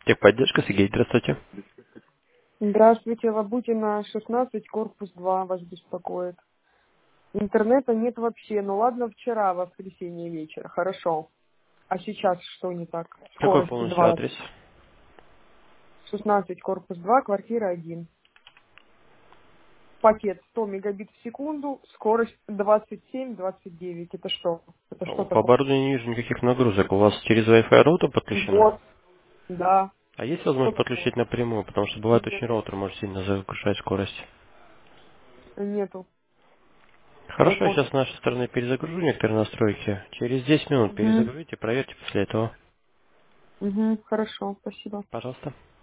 Техподдержка, Сергей, здравствуйте. Здравствуйте, Лабутина, 16, корпус 2 вас беспокоит. Интернета нет вообще, ну ладно, вчера, в воскресенье вечер, хорошо. А сейчас что не так? Какой Скорость полностью 20. адрес? 16, корпус 2, квартира 1. Пакет 100 мегабит в секунду, скорость 27-29. Это что? Это что По такое? оборудованию не вижу никаких нагрузок. У вас через Wi-Fi роутер подключено? Вот, да. А есть Что возможность такое? подключить напрямую? Потому что бывает Нет, очень роутер может сильно загружать скорость. нету Хорошо, сейчас возможности. с нашей стороны перезагружу некоторые настройки. Через 10 минут Угу. перезагрузите, проверьте после этого. Угу, хорошо, спасибо. Пожалуйста.